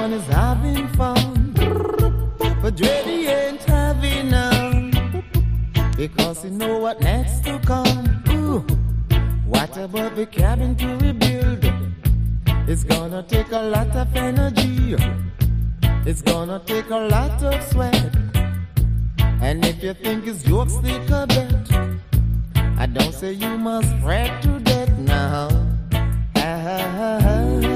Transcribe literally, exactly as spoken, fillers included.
everyone is having fun, but Dreddy ain't having none, because you know what next to come. Ooh, what about the cabin to rebuild? It's gonna take a lot of energy. It's gonna take a lot of sweat. And if you think it's jokes, take a bet. I don't say you must fret to death now. Ah, ah, ah, ah.